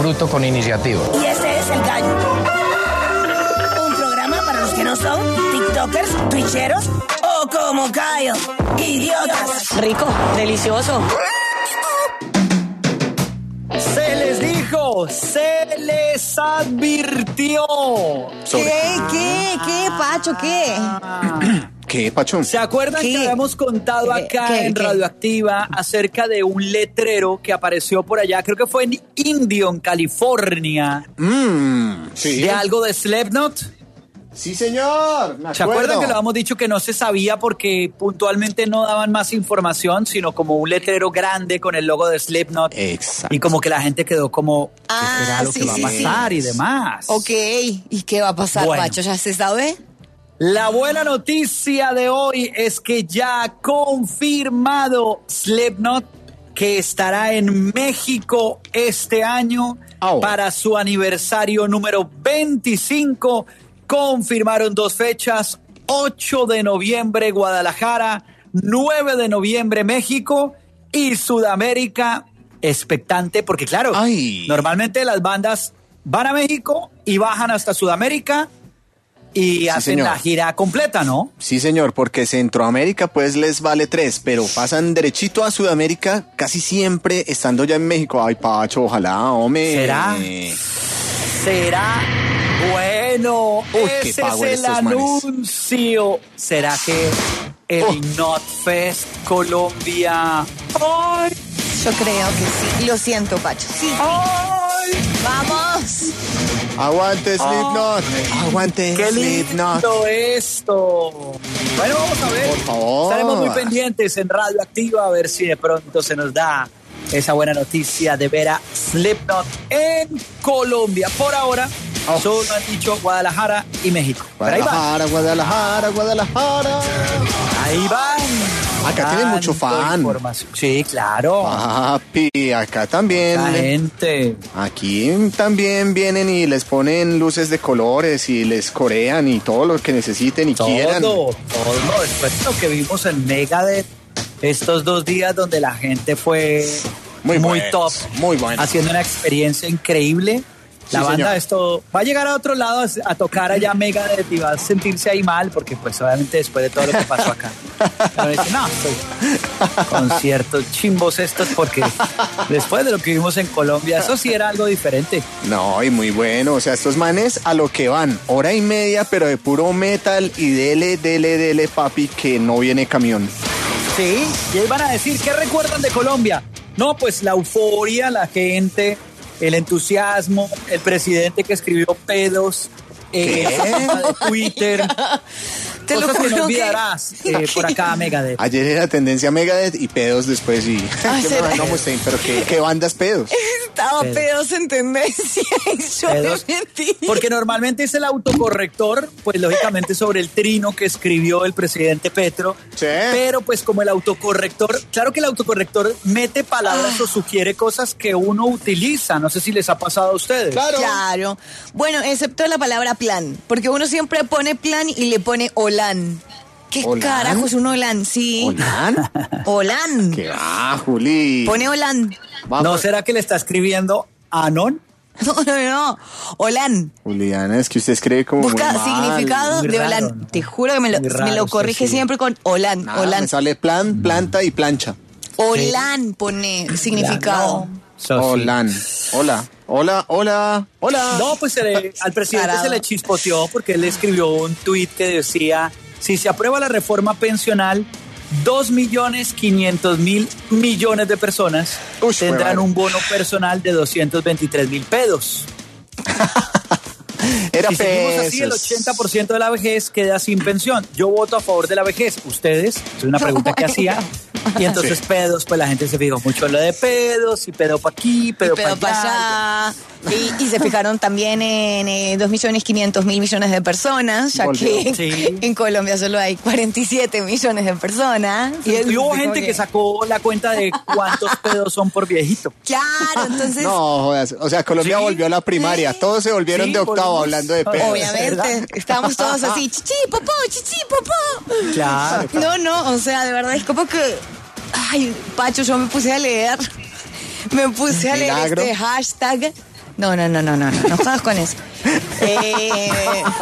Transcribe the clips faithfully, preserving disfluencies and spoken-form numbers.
bruto con iniciativa. Y ese es El Gallo. Un programa para los que no son tiktokers, twitcheros o como Cayo, idiotas. Rico, delicioso. Se les dijo, se les advirtió. ¿Qué? ¿Qué? ¿Qué, Pacho? ¿Qué? ¿Qué, Pacho? ¿Se acuerdan ¿Qué? que habíamos contado ¿Qué? acá ¿Qué? en ¿Qué? Radioactiva acerca de un letrero que apareció por allá, creo que fue en Indio, en California, Mmm, sí. de algo de Slipknot? Sí, señor. Me ¿Se acuerdo. acuerdan que lo habíamos dicho que no se sabía porque puntualmente no daban más información, sino como un letrero grande con el logo de Slipknot? Exacto. Y como que la gente quedó como, ¿qué Ah, será lo sí, que va a sí, pasar sí. y demás? Ok, ¿y qué va a pasar, Bueno. Pacho? ¿Ya se sabe? La buena noticia de hoy es que ya ha confirmado Slipknot que estará en México este año Oh. para su aniversario número veinticinco. Confirmaron dos fechas, ocho de noviembre Guadalajara, nueve de noviembre México y Sudamérica expectante, porque claro, Ay. normalmente las bandas van a México y bajan hasta Sudamérica y hacen señor. la gira completa, ¿no? Sí, señor, porque Centroamérica pues les vale tres, pero pasan derechito a Sudamérica casi siempre estando ya en México. Ay, Pacho, ojalá, hombre. ¿Será? ¿Será? Bueno, Uy, qué ese es power el estos manes. anuncio. ¿Será que el Oh. Notfest Colombia? ¡Ay! Yo creo que sí. Lo siento, Pacho. Sí. ¡Ay! ¡Vamos! Aguante, Slipknot. Aguante, ¡Qué Slipknot. lindo esto! Bueno, vamos a ver. Por favor. Estaremos muy pendientes en Radio Activa a ver si de pronto se nos da esa buena noticia de ver a Slipknot en Colombia. Por ahora, Oh. solo han dicho Guadalajara y México. Pero ahí van. Guadalajara, Guadalajara, Guadalajara. Ahí van. Acá tienen mucho Dando fan. información. Sí, claro. Papi, acá también. La gente. Aquí también vienen y les ponen luces de colores y les corean y todo lo que necesiten y Todo, quieran. todo. Después de lo que vimos en Megadeth estos dos días donde la gente fue Muy muy, buenos, top. muy buenos. Haciendo una experiencia increíble. La Sí, banda señor. esto va a llegar a otro lado a, a tocar allá Megadeth y va a sentirse ahí mal porque pues obviamente después de todo lo que pasó acá. Pero dice, no, estoy conciertos chimbos estos porque después de lo que vimos en Colombia, eso sí era algo diferente. No, y muy bueno. O sea, estos manes a lo que van. Hora y media, pero de puro metal y dele, dele, dele, papi, que no viene camión. Sí, y ahí van a decir, ¿qué recuerdan de Colombia? No, pues la euforia, la gente, el entusiasmo, el presidente que escribió pedos, eh, de Twitter, Te lo cosas que juro no que- olvidarás eh, por acá, Megadeth. Ayer era tendencia Megadeth y pedos después y... Ay, Qué ¿será? mal, no, Mustaine, pero ¿qué, qué bandas pedos? Estaba Pero- pedos en tendencia y yo Pedos. me mentí. Porque normalmente es el autocorrector, pues lógicamente sobre el trino que escribió el presidente Petro. Sí. Pero pues como el autocorrector, claro que el autocorrector mete palabras o sugiere cosas que uno utiliza. No sé si les ha pasado a ustedes. Claro. Claro. Bueno, excepto la palabra plan, porque uno siempre pone plan y le pone olán. ¿Qué ¿Olán? carajo es un olán? Sí. ¿Olán? Olán. ¿Qué va, Juli? Pone olán. Vamos. ¿No será que le está escribiendo Anon? No, no, no. Olán. Juliana, es que usted escribe como Busca muy mal. significado muy de raro, olán. ¿no? Te juro que me lo, Muy raro, me lo sí, corrige sí. siempre con olán. Nada, olán. me sale plan, planta y plancha. Olán pone significado. Eso sí. Hola, hola, hola, hola, hola. No, pues se le- al presidente Tarado. se le chispoteó porque él escribió un tuit que decía, si se aprueba la reforma pensional, dos millones quinientos mil millones de personas Uy, tendrán madre. un bono personal de doscientos veintitrés mil pedos. Era Si seguimos así, el pesos. ochenta por ciento de la vejez queda sin pensión. Yo voto a favor de la vejez. ¿Ustedes? Es una pregunta que hacía. Y entonces pedos, pues la gente se fijó mucho en lo de pedos, y pedo para aquí, pedo, Pero para allá. para allá. Y, y se fijaron también en eh, dos millones quinientos mil millones de personas, ya Volvió. que Sí. en Colombia solo hay cuarenta y siete millones de personas. Y, él y hubo dijo gente que sacó la cuenta de cuántos pedos son por viejito. Claro, entonces, No, jodas. O sea, Colombia Sí. volvió a la primaria. Todos se volvieron Sí, de octavo volvimos. hablando de pedos. obviamente, ¿verdad? estábamos todos así, chichi, popó, chichi, popó. Claro. No, no, o sea, de verdad es como que, ay, Pacho, yo me puse a leer, me puse a leer Milagro. este hashtag No, no, no, no, no, no, no juegas con eso. Eh...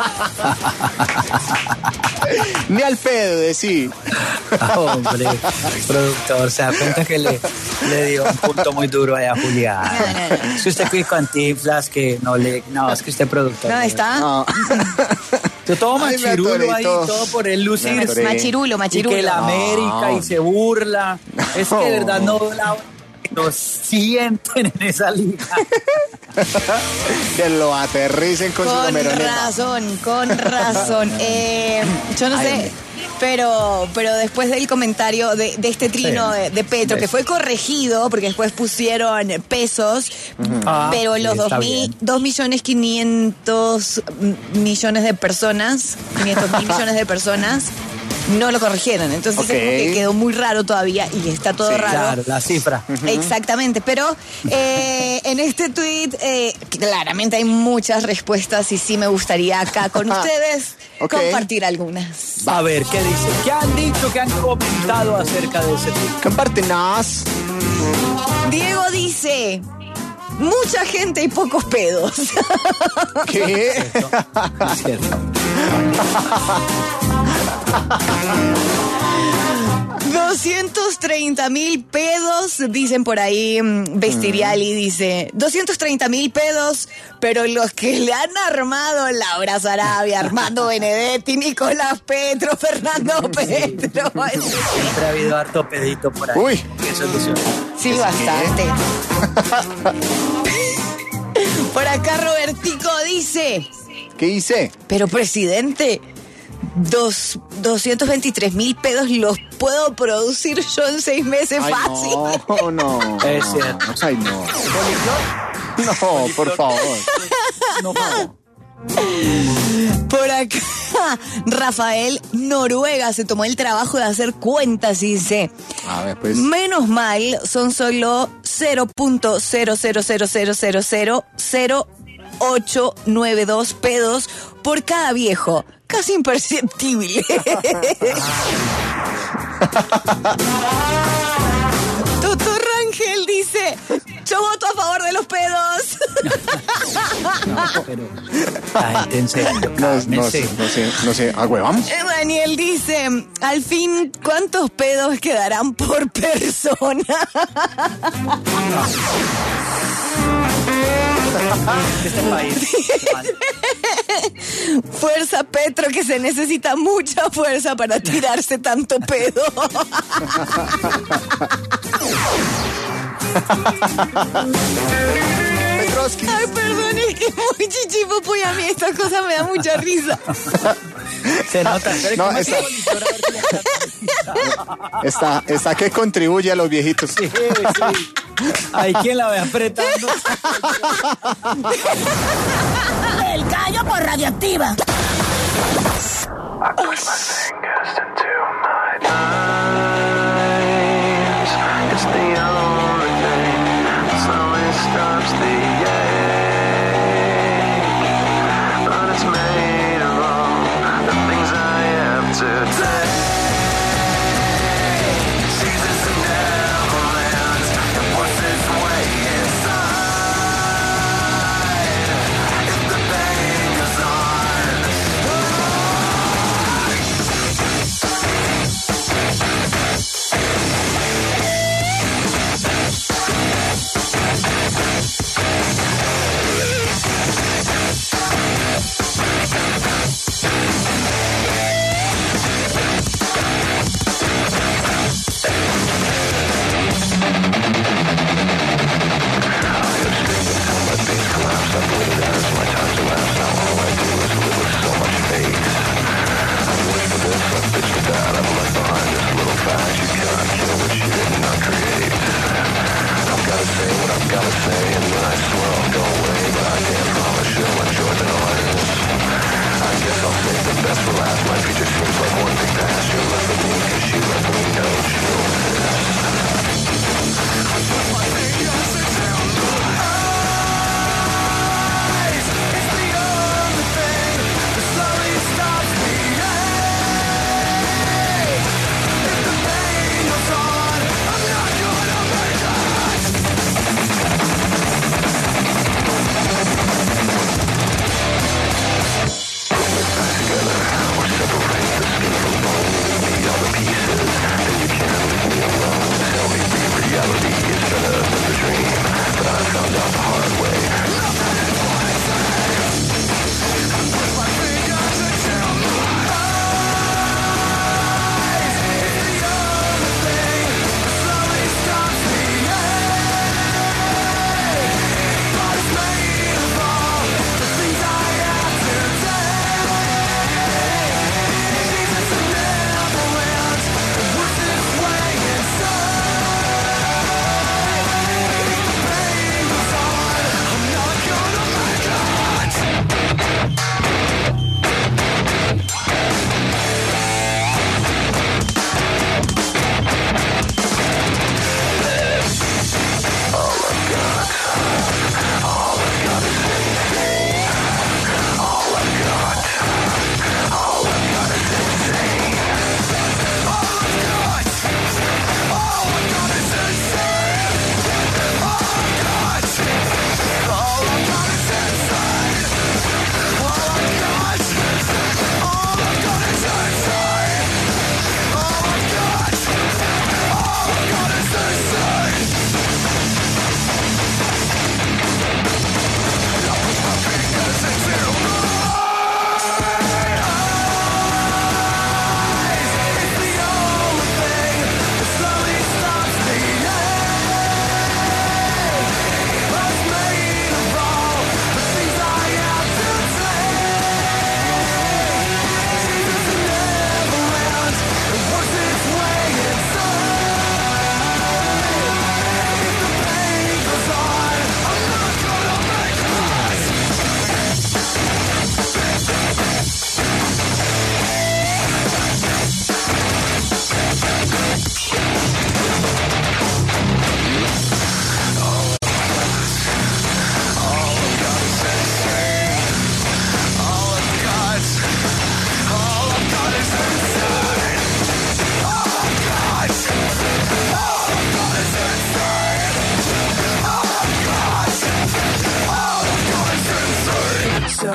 Ni al pedo, decí. Ah, hombre, productor, se da cuenta que le, le dio un punto muy duro allá a Julián. No, no, no. Es que usted con antiflas que no le... No, es que usted es productor. No, está. No. Yo todo Ay, me machirulo atoré ahí, todo. todo por el lucir. Me atoré. Machirulo, Y machirulo. que la América No. y se burla. Es que de verdad no la, lo sienten en esa liga. Que lo aterricen con, su Con numeroneta. razón, con razón. Eh, yo no sé, pero, pero después del comentario de, de este trino Sí. de, de Petro, que Sí. fue corregido, porque después pusieron pesos, Ah, pero sí, los dos, está mil, bien. dos millones quinientos millones de personas, quinientos mil millones de personas, no lo corrigieron. Entonces Ok. es como que quedó muy raro todavía y está todo Sí, raro. Claro, la cifra. Exactamente, pero eh, en este tweet eh, claramente hay muchas respuestas y sí me gustaría acá con ustedes Ok. compartir algunas. A ver, ¿qué dicen? ¿Qué han dicho? ¿Qué han comentado acerca de ese tweet? Compártenos. Diego dice, mucha gente y pocos pedos. ¿Qué? Es cierto. doscientos treinta mil pedos, dicen por ahí, mm, Vestiriali dice, doscientos treinta mil pedos, pero los que le han armado Laura Sarabia, Armando Benedetti, Nicolás Petro, Fernando Petro. Siempre ha habido harto pedito por ahí. Uy. ¿Qué solución? Sí, bastante. Por acá Robertico dice, ¿Qué hice? pero presidente, dos, doscientos veintitrés mil pedos los puedo producir yo en seis meses Ay, fácil. no, no. Es cierto. Ay, no. No, por favor. No, no. Por acá, Rafael Noruega se tomó el trabajo de hacer cuentas y dice, A ver, pues. menos mal, son solo cero punto cero cero cero cero cero cero cero ocho nueve dos pedos por cada viejo. Casi imperceptible. Toto Rangel dice, yo voto a favor de los pedos. No, pero la gente en serio, No, no, cálmense. sé, no sé, no sé. ¿A huevamos? Daniel dice, al fin, ¿cuántos pedos quedarán por persona? Este país. Fuerza Petro, que se necesita mucha fuerza para tirarse tanto pedo. Petrovsky. Ay, perdón, es que es muy chichipopo y a mí estas cosas me dan mucha risa. Se nota. Espere, No, ¿cómo está- es que monitora a ver si le está- Está, está que contribuye a los viejitos. Sí, sí. Hay quien la ve apretando. El gallo por radioactiva. I put my fingers into my eyes. It's the only thing that slowly stops the ache. But it's made of all the things I have today. Jesus and Neverland, and what's its way inside? If the pain goes on.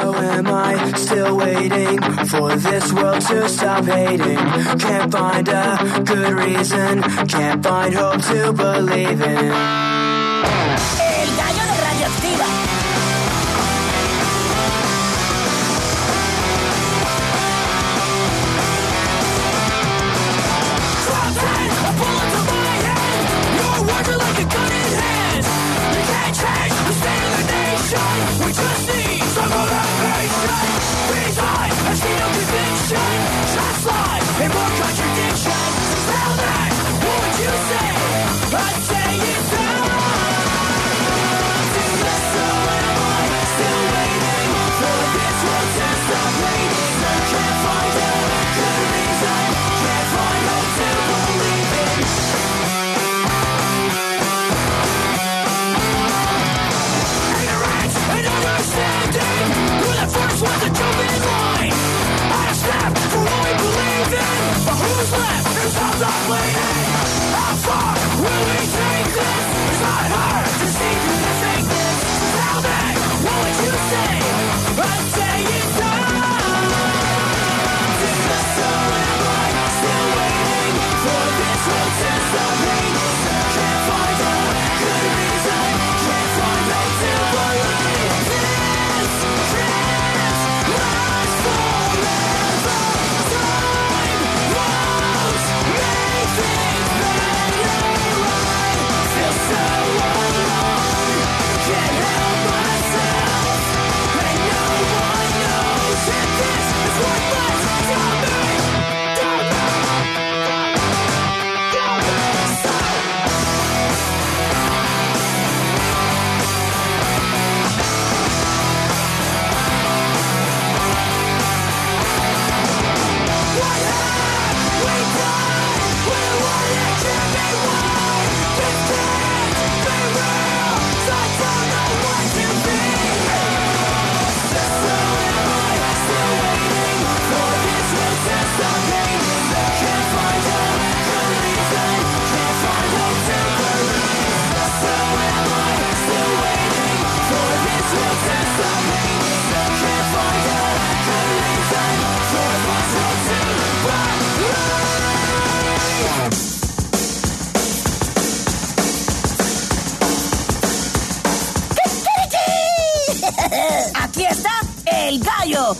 So am I still waiting for this world to stop hating? Can't find a good reason, can't find hope to believe in. El gallo de Radioactiva. Working like a gun in hand. You can't change the state of the nation. We just need some motivation. Resign and see no conviction. Shots fly and more contradiction. Tell me, what would you say? I'd say it's time to let so am I still waiting for this world to stop raining. Can't find a good reason. Can't find hope to believe in. First one's a jump in line. I snap for what we believe in. But who's left? Who's out not bleeding? How far will we take this? It's not hard to see through the fakeness. Tell me, what would you say? I'd say it's time to let so am I still waiting for this world to stop raining. Can't find a good reason. Can't find hope to believe this. Last forever. Time won't make things better. I feel so alone. Can't help myself. And no one knows if this is worthless. Tell me, tell me, tell me, stop. What have we done? We're what it can be won. This can't be real. So I don't know what to be. So am I still waiting for this world to stop hating? Can't find a good reason. Can't find hope to believe. So am I still waiting for this world to stop hating? Can't find a good reason for this world to Aquí está el gallo.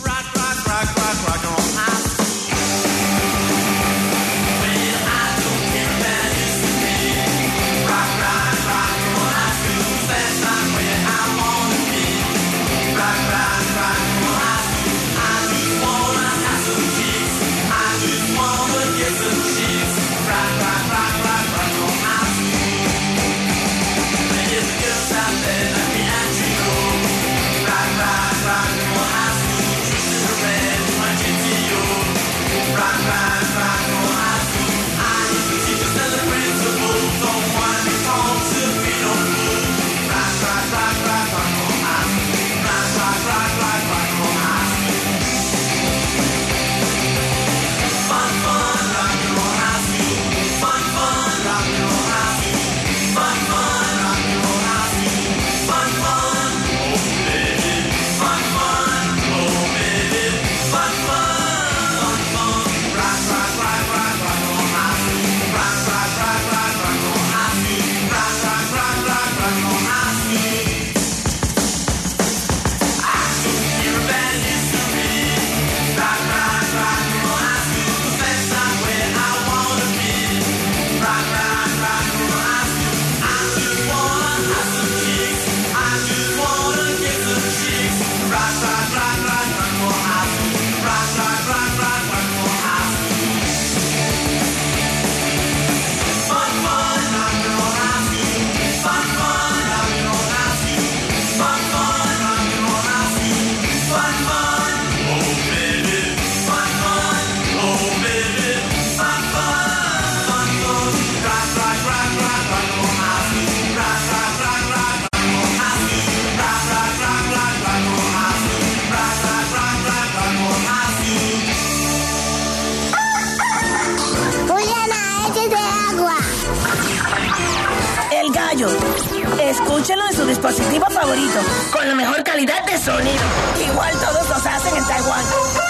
Escúchenlo en su dispositivo favorito, con la mejor calidad de sonido. Igual todos los hacen en Taiwán.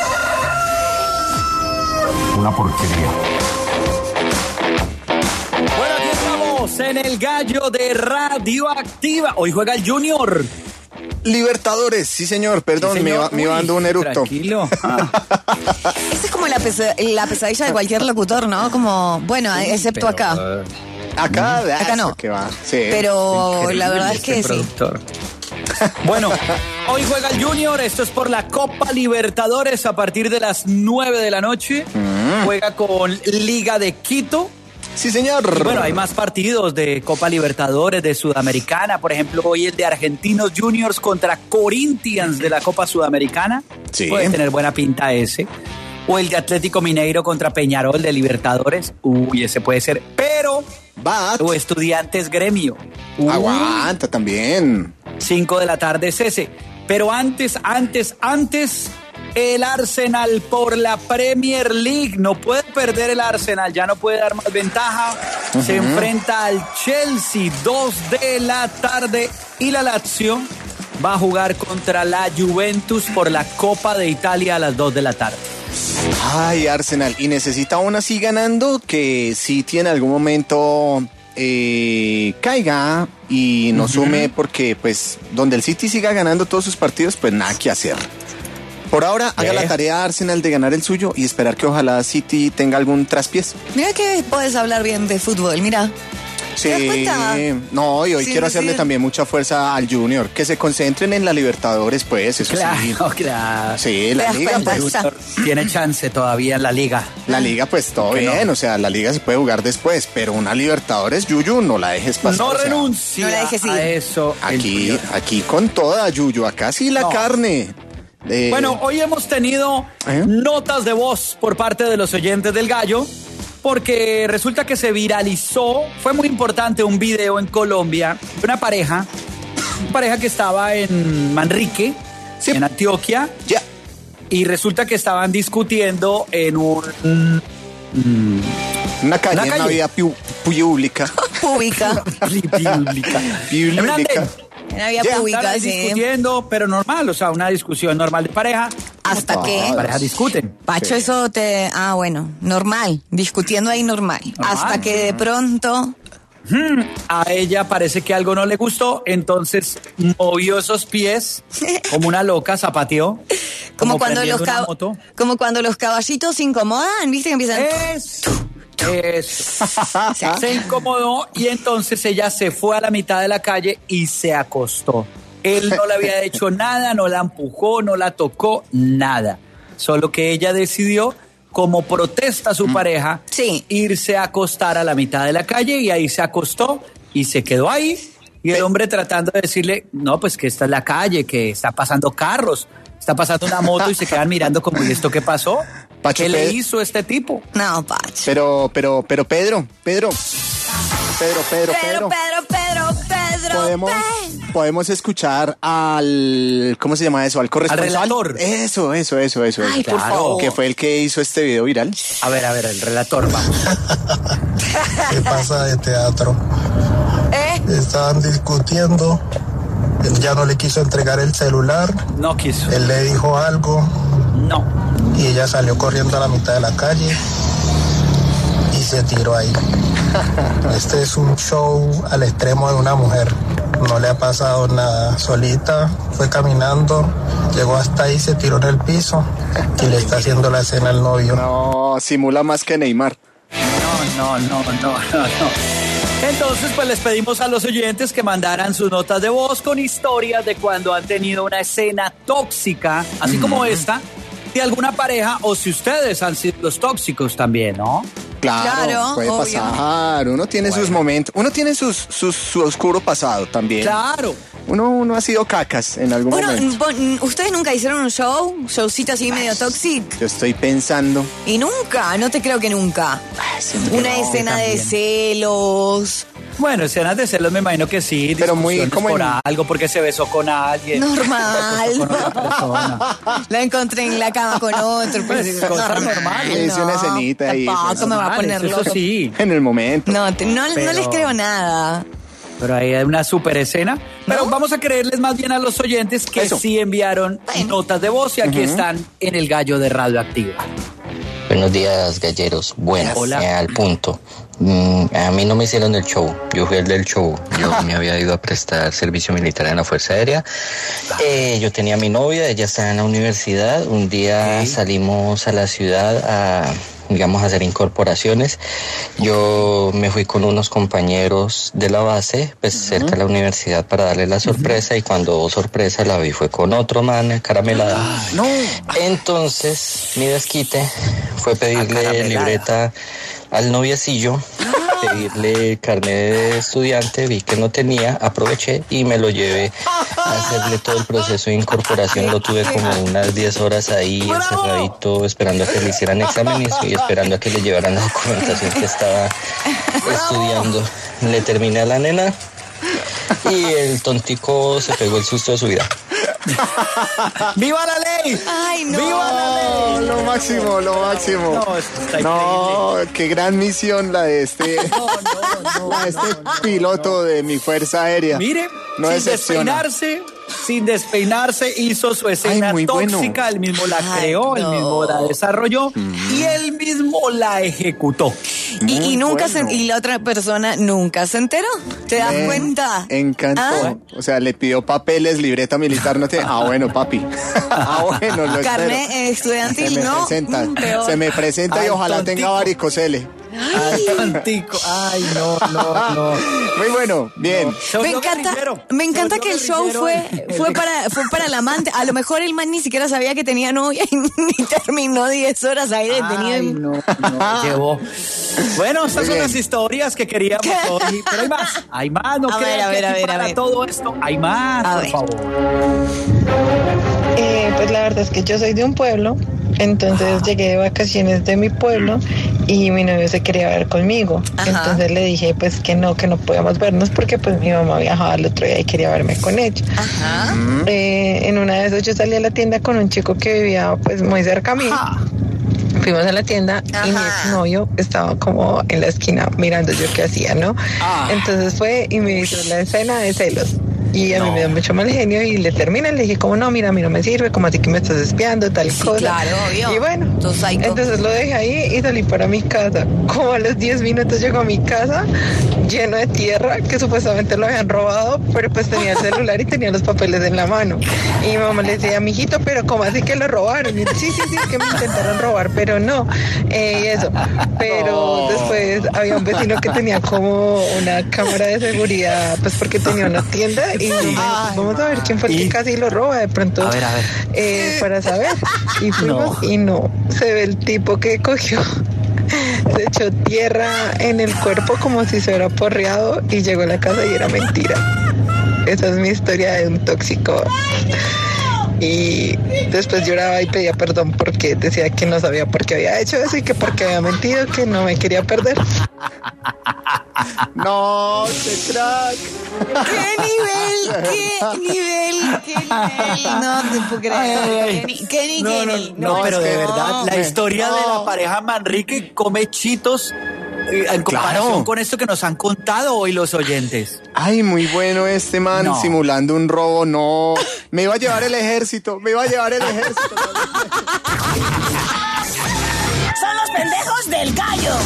Una porquería. Bueno, aquí estamos en el gallo de Radioactiva. Hoy juega el Junior. Libertadores, sí señor, perdón, Sí, me, señor. va, me va Uy, dando un eructo. Tranquilo. Ah, Esa es como la, pesa- la pesadilla de cualquier locutor, ¿no? Como, bueno, excepto pero, acá. eh, Acá, Acá no. Que va. Sí. Pero increíble la verdad es este que sí. productor. Bueno, hoy juega el Junior, esto es por la Copa Libertadores a partir de las nueve de la noche. Mm. Juega con Liga de Quito. Sí señor. Y bueno, hay más partidos de Copa Libertadores, de Sudamericana. Por ejemplo, hoy el de Argentinos Juniors contra Corinthians de la Copa Sudamericana. Sí. Puede tener buena pinta ese. O el de Atlético Mineiro contra Peñarol de Libertadores. Uy, ese puede ser. Pero, Bat. o Estudiantes Gremio. Uy, Aguanta también. cinco de la tarde es ese. Pero antes, antes, antes, el Arsenal por la Premier League. No puede perder el Arsenal, ya no puede dar más ventaja. Se enfrenta al Chelsea, dos de la tarde. Y la Lazio va a jugar contra la Juventus por la Copa de Italia a las dos de la tarde. Ay, Arsenal. Y necesita aún así ganando que si tiene algún momento eh, caiga y no sume porque pues donde el City siga ganando todos sus partidos, pues nada que hacer. Por ahora, haga Eh. la tarea Arsenal de ganar el suyo y esperar que ojalá City tenga algún traspiés. Mira que puedes hablar bien de fútbol, mira. Sí, das cuenta? no, y hoy Sin quiero hacerle decir- también mucha fuerza al Junior, que se concentren en la Libertadores, pues, eso sí. Claro, claro. Sí, la das liga, cuenta? pues, Está. Tiene chance todavía en la liga. la liga, pues todo Que no. bien, o sea, la liga se puede jugar después, pero una Libertadores, Yuyu, no la dejes pasar. No o sea, renuncia no la dejes ir. a eso. el Aquí, Junior. aquí con toda, Yuyu, acá sí la No. carne. Eh, Bueno, hoy hemos tenido ¿Eh? notas de voz por parte de los oyentes del Gallo, porque resulta que se viralizó, fue muy importante un video en Colombia, de una pareja, una pareja que estaba en Manrique, Sí. en Antioquia, ya. y resulta que estaban discutiendo en un... Una calle, Una en calle. una vía pu- pública. Pública. Pública. En un andén. En la vía Ya, pública, Estaban ahí sí. discutiendo, pero normal, o sea, una discusión normal de pareja. Hasta Todas. que... Las parejas discuten. Pacho, Sí. eso te... Ah, bueno, normal. Discutiendo ahí normal. Normal. Hasta que de pronto... A ella parece que algo no le gustó, entonces movió esos pies como una loca, zapateó. Como, cuando los prendiendo una cab- moto. como cuando los caballitos se incomodan, ¿viste? Que empiezan... Eso, eso. Se incomodó y entonces ella se fue a la mitad de la calle y se acostó. Él no le había hecho nada, no la empujó, no la tocó, nada. Solo que ella decidió, como protesta a su pareja, Sí. irse a acostar a la mitad de la calle y ahí se acostó y se quedó ahí. Y el hombre tratando de decirle, no, pues que esta es la calle, que está pasando carros, está pasando una moto y se quedan mirando como, ¿y esto qué pasó? Pacho, ¿Qué le Pedro. hizo este tipo? No, Pacho. Pero, pero, pero Pedro, Pedro, Pedro, Pedro, Pedro, Pedro. Pedro, Pedro, Pedro. Podemos, Pedro. podemos escuchar al, ¿cómo se llama eso? Al corresponsal. relator. Eso, eso, eso, eso. Ay, eso. por favor. Que fue el que hizo este video viral. A ver, a ver, el relator, vamos. ¿Qué pasa de teatro? ¿Eh? Estaban discutiendo. Él ya no le quiso entregar el celular. No quiso. Él le dijo algo No. y ella salió corriendo a la mitad de la calle y se tiró ahí. Este es un show al extremo de una mujer. No le ha pasado nada. Solita fue caminando, llegó hasta ahí, se tiró en el piso y le está haciendo la cena al novio. No, simula más que Neymar. No, no, no, no, no, no. Entonces, pues les pedimos a los oyentes que mandaran sus notas de voz con historias de cuando han tenido una escena tóxica, así como esta, de alguna pareja, o si ustedes han sido los tóxicos también, ¿no? Claro, Claro, puede obvio. pasar. Uno tiene sus momentos. Uno tiene sus, sus, su oscuro pasado también. Claro. Uno, uno ha sido cacas en algún Bueno, momento. bon- ¿ustedes nunca hicieron un show? Showcito así medio toxic. Yo estoy pensando. Y nunca, no te creo que nunca. siempre Una no, escena de también. celos. Bueno, escenas de celos me imagino que sí. Pero muy discusiones como por en- algo, porque se besó con alguien. Normal. Con otra persona. La encontré en la cama con otro. Pues, cosas normales. Le hice una escenita ahí, Tampoco eso me va a Normales, poner eso loco. sí. En el momento. No, te- no, no Pero- les creo nada. Pero ahí hay una super escena. Pero ¿No? vamos a creerles más bien a los oyentes que Eso. sí enviaron Bueno. notas de voz y aquí Ujú. están en el gallo de Radioactiva. Buenos días, galleros. Buenas, Hola. eh, al punto. Mm, a mí no me hicieron el show, yo fui el del show. Yo me había ido a prestar servicio militar en la Fuerza Aérea. Eh, yo tenía a mi novia, ella estaba en la universidad. Un día Ok. salimos a la ciudad a, digamos, a hacer incorporaciones. Yo me fui con unos compañeros de la base, pues cerca de la universidad para darle la sorpresa, y cuando sorpresa la vi fue con otro man, caramelada. No. Entonces, mi desquite fue pedirle Acaramelada. libreta al noviecillo, pedirle carnet de estudiante, vi que no tenía, aproveché y me lo llevé a hacerle todo el proceso de incorporación. Lo tuve como unas diez horas ahí encerradito, esperando a que le hicieran exámenes y esperando a que le llevaran la documentación que estaba estudiando. Le terminé a la nena y el tontico se pegó el susto de su vida. ¡Viva la ley! Ay, no. ¡Viva la Oh, ley! lo máximo, lo máximo. No, esto está No, qué gran misión la de este, No, no, no, la de este no, no, piloto de mi Fuerza Aérea. Mire, No sin decepciona. despeinarse, sin despeinarse, hizo su escena Ay, muy tóxica, bueno. él mismo la Ay, creó, él no. mismo la desarrolló y él mismo la ejecutó. Y, y Muy nunca bueno. se, y la otra persona nunca se enteró. ¿Te das Me cuenta? encantó. Ah, O sea, le pidió papeles, libreta militar, no te. Ah, bueno, papi. Ah, bueno, lo Carnet espero. eh, estudiantil, Se me no. presenta, Mm, peor. se me presenta Ay, y ojalá tontico. tenga varicocele. Ay, tontico. Ay, no, no, no. Muy bueno, bien. Se Me volvió encanta, guerrillero. me encanta Se que el volvió show guerrillero. fue, fue para, fue para el amante. A lo mejor el man ni siquiera sabía que tenía novia y ni terminó diez horas ahí detenido. Ay, en- no, no, llevó. Bueno, estas Muy son bien. las historias que queríamos hoy, pero hay más, hay más, no A ver, crean a que ver, a aquí ver, a para ver. todo esto hay más, A por ver. favor. Eh, pues la verdad es que yo soy de un pueblo, entonces llegué de vacaciones de mi pueblo y mi novio se quería ver conmigo. Ajá. Entonces le dije pues que no, que no podíamos vernos porque pues mi mamá viajaba el otro día y quería verme con ella. Ajá. Eh, en una de esas yo salí a la tienda con un chico que vivía pues muy cerca a mí. Fuimos a la tienda y mi Ajá. exnovio estaba como en la esquina mirando yo qué hacía, ¿no? Ah. Entonces fue y me hizo la escena de celos. Y a mí No. me dio mucho mal genio y le terminé, le dije como no, mira, a mí no me sirve, como así que me estás espiando, tal Sí, cosa. claro, obvio. Y bueno, Tú psycho. entonces lo dejé ahí y salí para mi casa. Como a los diez minutos llegó a mi casa lleno de tierra, que supuestamente lo habían robado, pero pues tenía el celular y tenía los papeles en la mano. Y mi mamá le decía, mijito, pero ¿cómo así que lo robaron? Y él, sí, sí, sí, es que me intentaron robar, pero no. Eh, y eso. Pero después había un vecino que tenía como una cámara de seguridad, pues porque tenía una tienda y me dijo, pues vamos a ver quién fue el que casi lo roba de pronto. A ver, a ver. eh, para saber. Y fuimos No. y no, se ve el tipo que cogió. Se echó tierra en el cuerpo como si se hubiera porreado y llegó a la casa y era mentira. Esa es mi historia de un tóxico. Y después lloraba y pedía perdón porque decía que no sabía por qué había hecho eso y que porque había mentido, que no me quería perder. No, qué crack. ¡Qué nivel! ¡Qué nivel! ¡Qué nivel! No te puedo creer. Ay, ay, ay. ¡Qué ni- ¡Qué No, no, nivel! no, pero es de que- verdad, la no. historia de la No. pareja Manrique come chitos eh, en comparación Claro. con esto que nos han contado hoy los oyentes. Ay, muy bueno este man No. simulando un robo. No, me iba a llevar el ejército, me iba a llevar el ejército. Son los pendejos del gallo.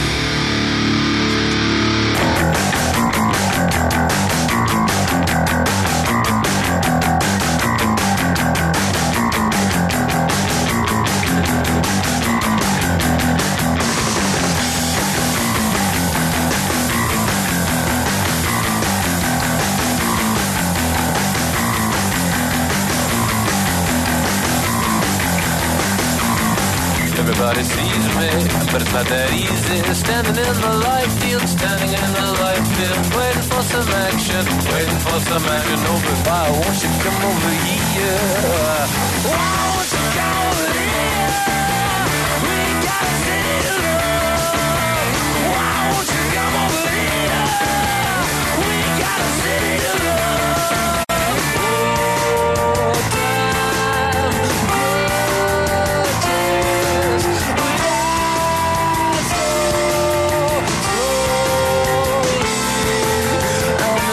Everybody sees me, but it's not that easy. Standing in the light field, standing in the light field, waiting for some action, waiting for some action. Over by, won't you come over here? Why won't you come over here? We got a city to love. Why won't you come over here? We got a city to love. Oh, time, grudges, we die so slowly. And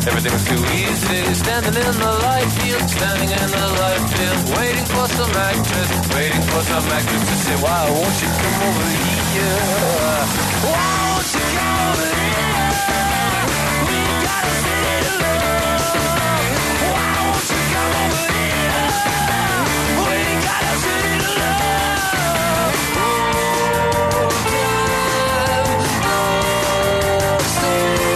Everything was too easy, standing in the light field, standing in the light field, waiting for some actress, waiting for some actress to say, why won't you come over here? Why won't you come over here? We gotta say love. Why won't you come over here? We gotta say love. Oh, damn, oh, so,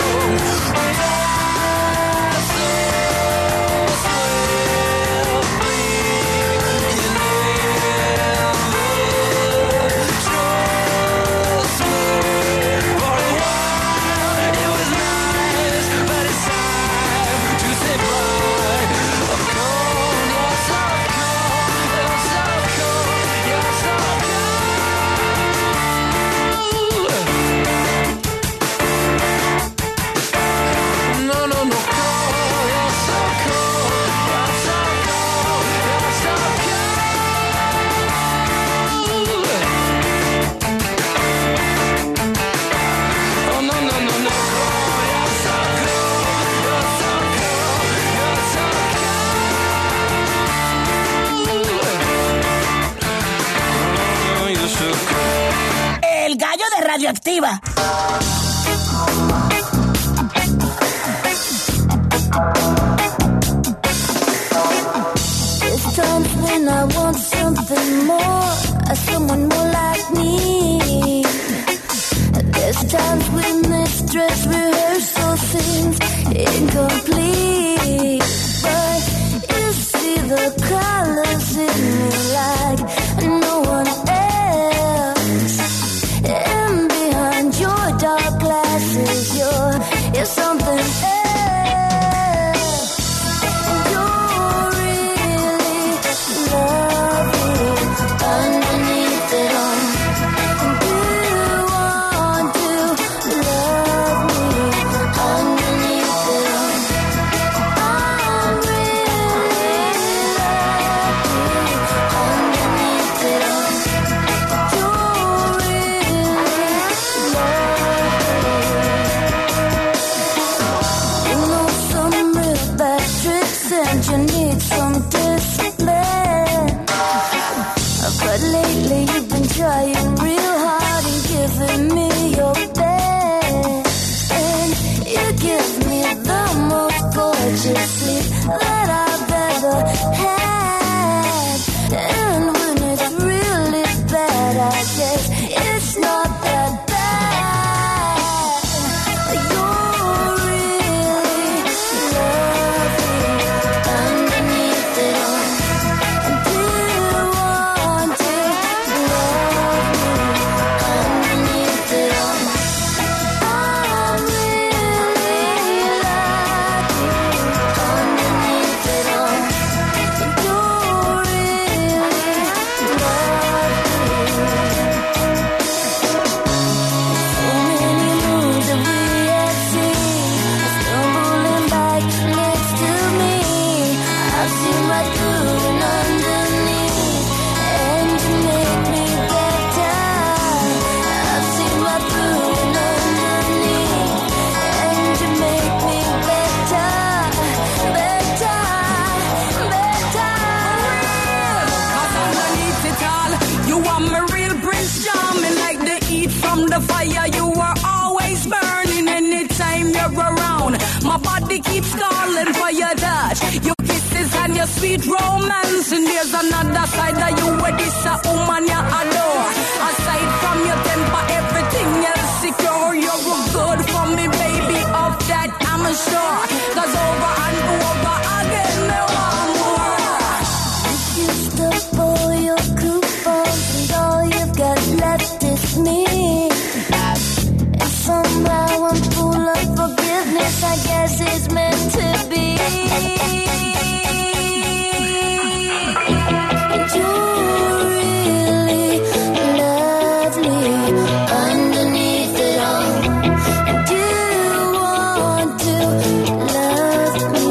Radioactiva. There's times when I want something more, someone more like me. There's times when this dress rehearsal seems incomplete. But you see the colors in me like no one else. And behind your dark glasses, you're, you're something else. You're really lovely underneath it all. Do you want to love me underneath it all? I'm really lovely underneath it all. You're really lovely. You know some real bad tricks and you need some discipline. But lately you've been trying real hard and giving me your best. And you give me the most gorgeous sleep that I've ever had. And when it's really bad, I guess it's not that bad. You're really lovely underneath it all. And do you want to love me underneath it all? I'm really lucky underneath it all. And you're really lovely. So many moons that we have seen, stumbling back next to me. I've seen right through and underneath, and you make me better. I've seen right through and underneath, and you make me better, better, better. Cause underneath it all, you are my real Prince Charming. Like the heat from the fire, you are always burning anytime you're around. My body keeps calling for your touch, your kisses and your sweet romance. And there's another side of you where this a woman you adore. Aside from your temper, everything else secure. You're good for me, baby, of that I'm sure. Cause over and over again, me want more. Used up all your coupons and all you've got left is me. And somehow I'm full of forgiveness, I guess it's meant to be. And you're really lovely underneath it all. And you want to love me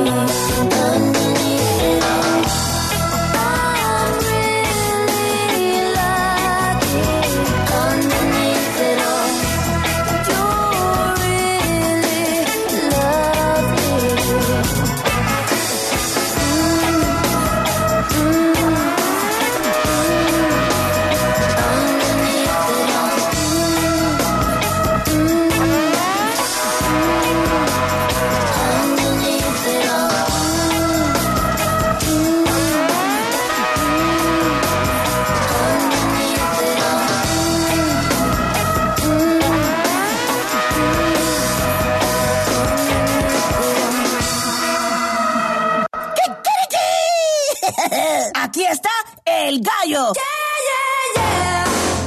Aquí está el gallo. Yeah, yeah, yeah.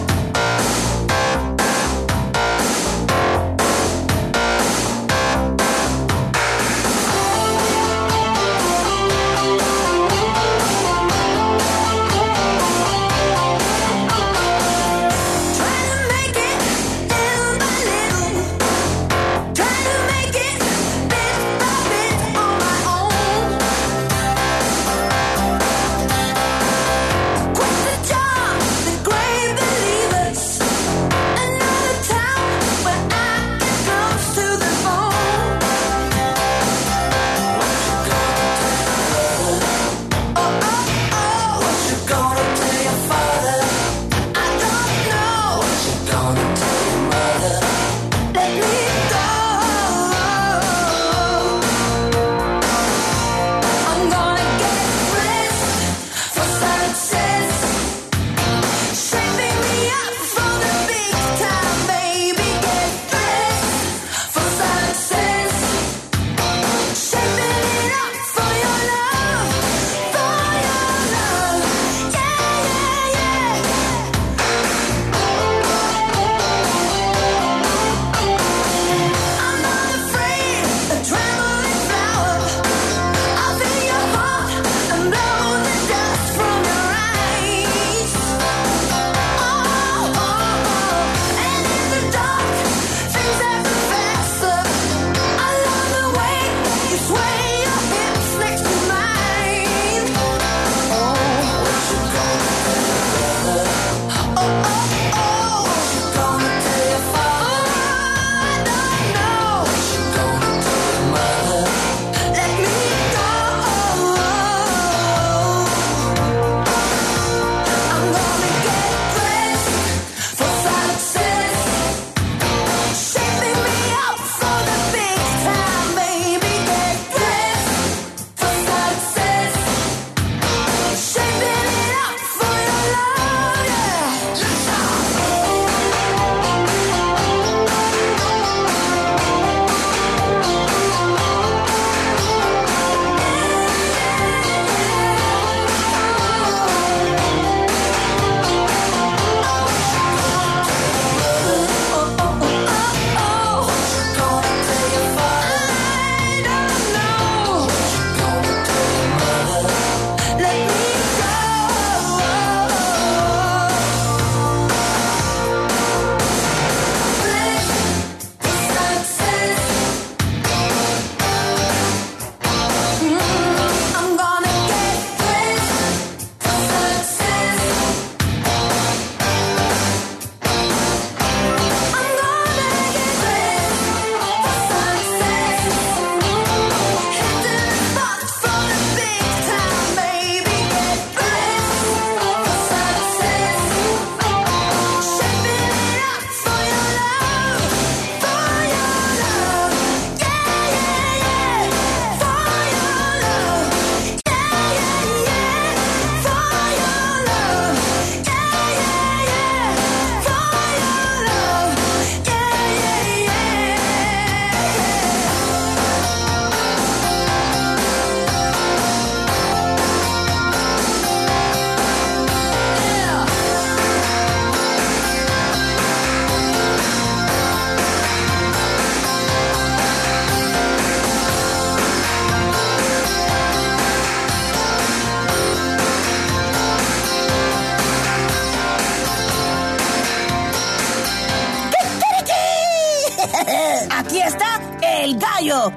Aquí está el gallo.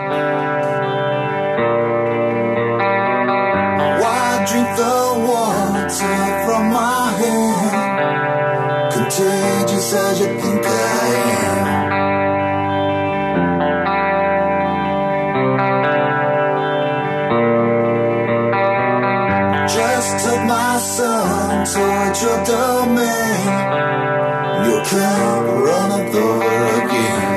Why drink the water from my hand? Contagious as you think I am. Just took my son towards your domain. You can't run it over again.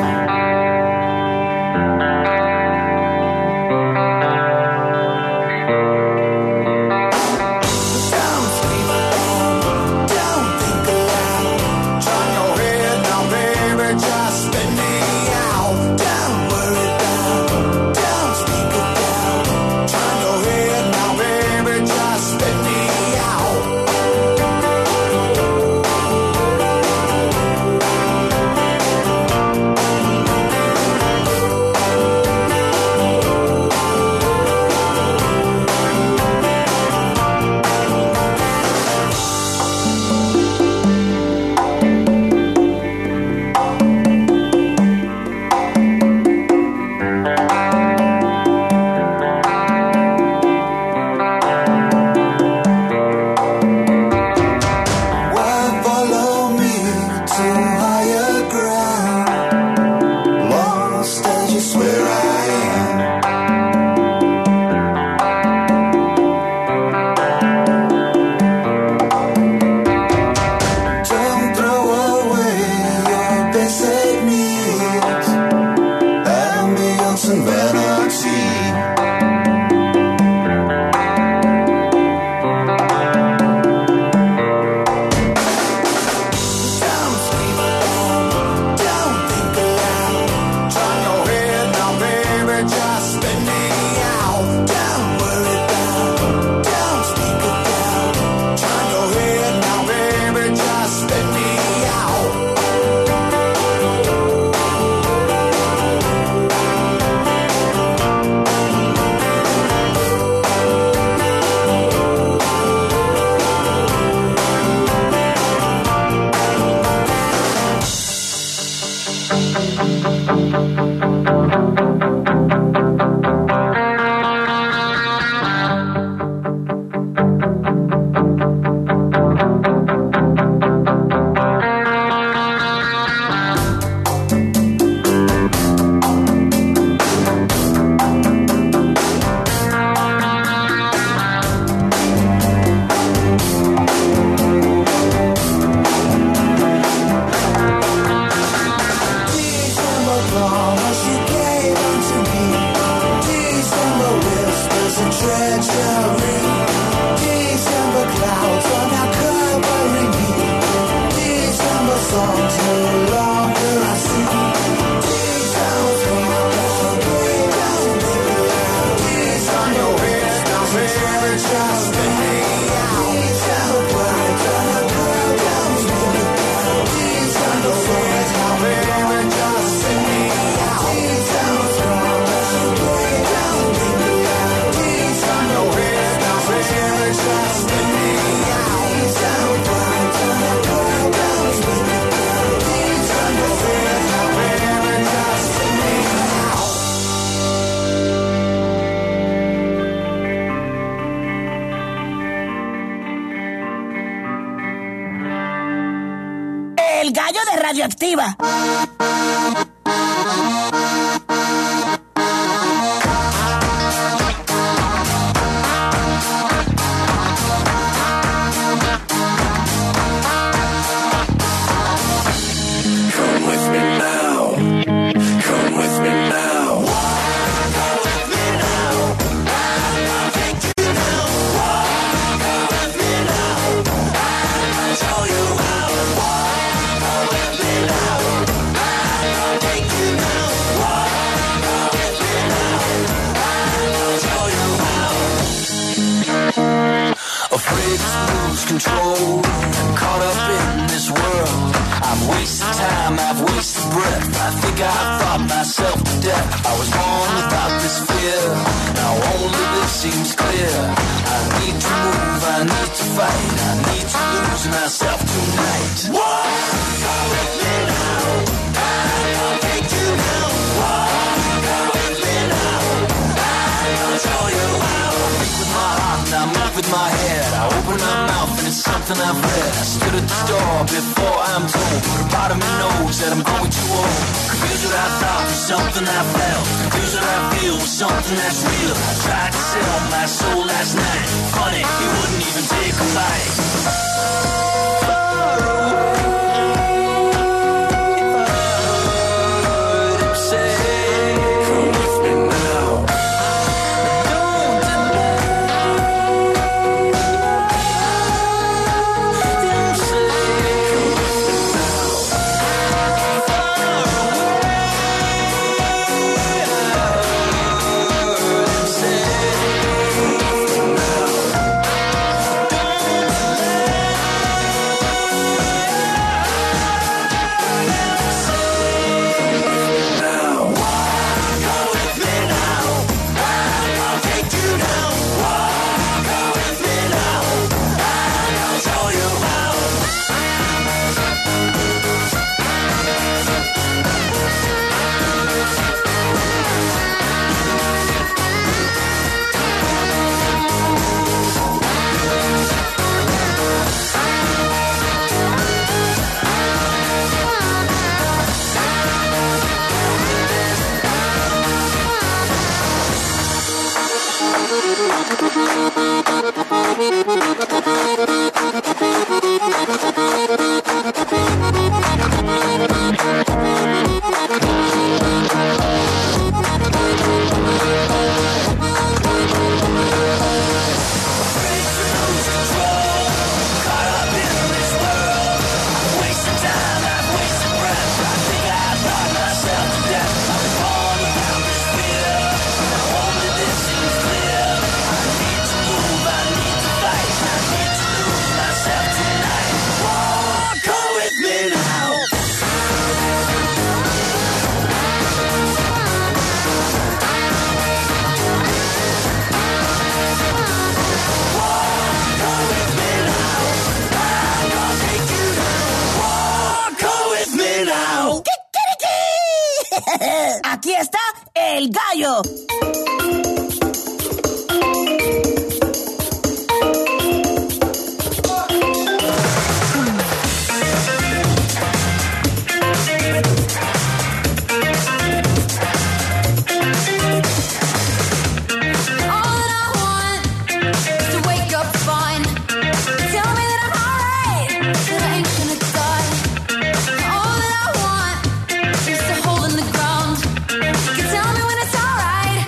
Spend me baby, just let me out. Tell the world, tell the world, don't make me down. Please tell the world, now baby, just let me out. Tell the world, don't make me down. Please tell the world, now baby, just let me out. Tell the world, tell the world, don't make me down. Please tell the world, now baby, just let me out. El gallo de Radioactiva. Come with me now. Come with me now. Come with me now. I'll take you now. Come with me now. I'll show you how. Come with me now. I'll take you now. Come with me now. I'll show you how. Afraid to lose control, caught up in this world. I've wasted time, I've wasted breath. I think I thought myself to death. I was born without this fear. Now only this seems clear. I need to move, I need to fight. I need to lose myself tonight. Walk, go with me now. I'll take you now. Walk, go with me now. I'll show you how. I think with my heart and I move with my head. I open my mouth and it's something I've read. I stood at the door before I'm told. But a part of me knows that I'm going too old. Confused what I thought was something I felt. Confused what I feel was something that's real. I tried to sell my soul last night. Funny, he wouldn't even take a bite. Far away, heard him say, come with me now. Don't deny. Them say, come with me now. Far away, heard him say, come with me now. Aquí está el gallo. All that I want is to hold in the ground. You can tell me when it's alright.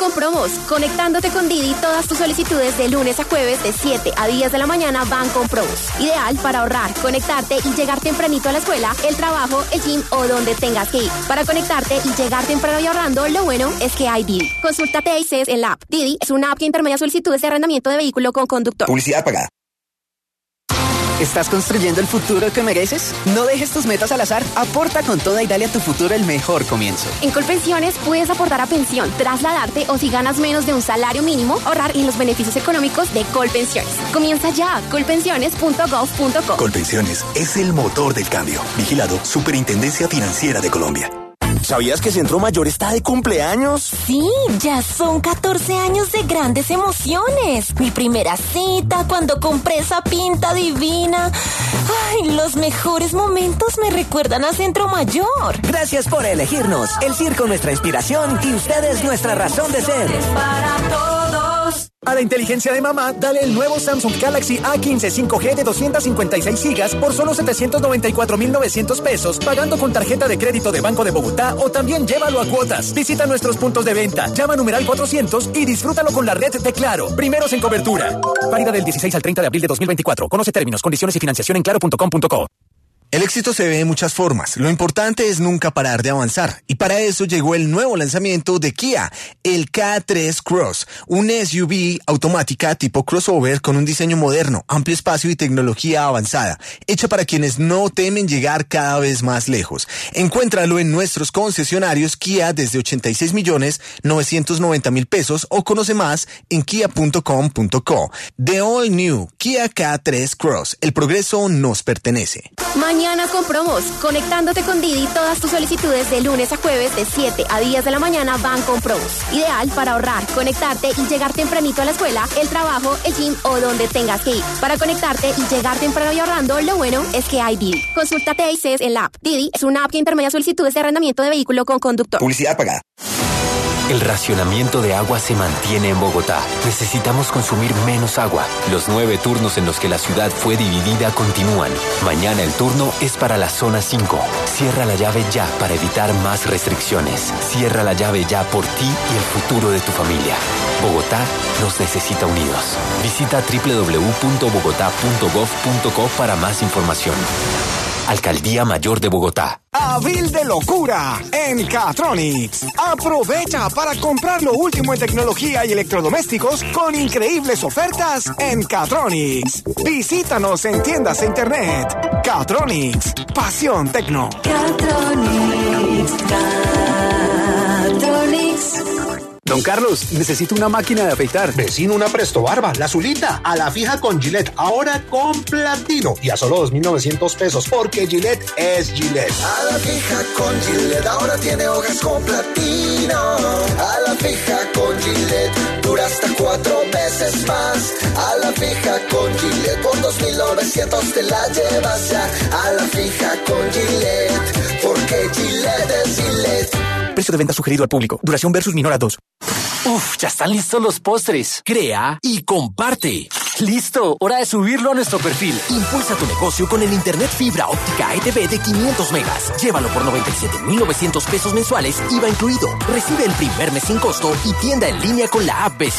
con promos. Conectándote con Didi, todas tus solicitudes de lunes a jueves de siete a diez de la mañana van con promos. Ideal para ahorrar, conectarte y llegar tempranito a la escuela, el trabajo, el gym o donde tengas que ir. Para conectarte y llegar temprano y ahorrando, lo bueno es que hay Didi. Consulta T I C E S en la app. Didi es una app que intermedia solicitudes de arrendamiento de vehículo con conductor. Publicidad pagada. ¿Estás construyendo el futuro que mereces? No dejes tus metas al azar. Aporta con toda y dale a tu futuro el mejor comienzo. En Colpensiones puedes aportar a pensión, trasladarte o si ganas menos de un salario mínimo, ahorrar en los beneficios económicos de Colpensiones. Comienza ya, colpensiones punto gov punto co. Colpensiones es el motor del cambio. Vigilado Superintendencia Financiera de Colombia. ¿Sabías que Centro Mayor está de cumpleaños? Sí, ya son catorce años de grandes emociones. Mi primera cita, cuando compré esa pinta divina. Ay, los mejores momentos me recuerdan a Centro Mayor. Gracias por elegirnos. El circo nuestra inspiración y ustedes nuestra razón de ser. Para todos. A la inteligencia de mamá, dale el nuevo Samsung Galaxy A quince cinco G de doscientas cincuenta y seis gigas por solo setecientos noventa y cuatro mil novecientos pesos, pagando con tarjeta de crédito de Banco de Bogotá o también llévalo a cuotas. Visita nuestros puntos de venta, llama a numeral cuatrocientos y disfrútalo con la red de Claro. Primeros en cobertura. Válida del dieciséis al treinta de abril de dos mil veinticuatro. Conoce términos, condiciones y financiación en claro punto com punto co. El éxito se ve de muchas formas. Lo importante es nunca parar de avanzar. Y para eso llegó el nuevo lanzamiento de Kia, el K tres Cross, un S U V automática tipo crossover con un diseño moderno, amplio espacio y tecnología avanzada, hecha para quienes no temen llegar cada vez más lejos. Encuéntralo en nuestros concesionarios Kia desde ochenta y seis millones novecientos noventa mil pesos o conoce más en kia punto com punto co. The All New Kia K tres Cross. El progreso nos pertenece. Mañana con promos. Conectándote con Didi, todas tus solicitudes de lunes a jueves de siete a diez de la mañana van con promos. Ideal para ahorrar, conectarte y llegar tempranito a la escuela, el trabajo, el gym o donde tengas que ir. Para conectarte y llegar temprano y ahorrando, lo bueno es que hay Didi. Consulta T I C E S en la app. Didi es una app que intermedia solicitudes de arrendamiento de vehículo con conductor. Publicidad pagada. El racionamiento de agua se mantiene en Bogotá. Necesitamos consumir menos agua. Los nueve turnos en los que la ciudad fue dividida continúan. Mañana el turno es para la zona cinco. Cierra la llave ya para evitar más restricciones. Cierra la llave ya por ti y el futuro de tu familia. Bogotá nos necesita unidos. Visita doble u doble u doble u punto bogotá punto gov punto co para más información. Alcaldía Mayor de Bogotá. Abril de locura en Catronics. Aprovecha para comprar lo último en tecnología y electrodomésticos con increíbles ofertas en Catronics. Visítanos en tiendas e internet. Catronics, pasión tecno. Catronics, Catronics. Don Carlos, necesito una máquina de afeitar. Vecino, una Presto Barba, la azulita, a la fija con Gillette, ahora con platino y a solo dos mil novecientos pesos, porque Gillette es Gillette. A la fija con Gillette, ahora tiene hojas con platino. A la fija con Gillette, dura hasta cuatro veces más. A la fija con Gillette, por dos mil novecientos te la llevas ya. A la fija con Gillette, porque Gillette es Gillette. Precio de venta sugerido al público. Duración versus Minora dos. Uf, ya están listos los postres. Crea y comparte. Listo, hora de subirlo a nuestro perfil. Impulsa tu negocio con el internet fibra óptica E T V de quinientos megas. Llévalo por noventa y siete mil novecientos pesos mensuales, I V A incluido. Recibe el primer mes sin costo y tienda en línea con la app B C.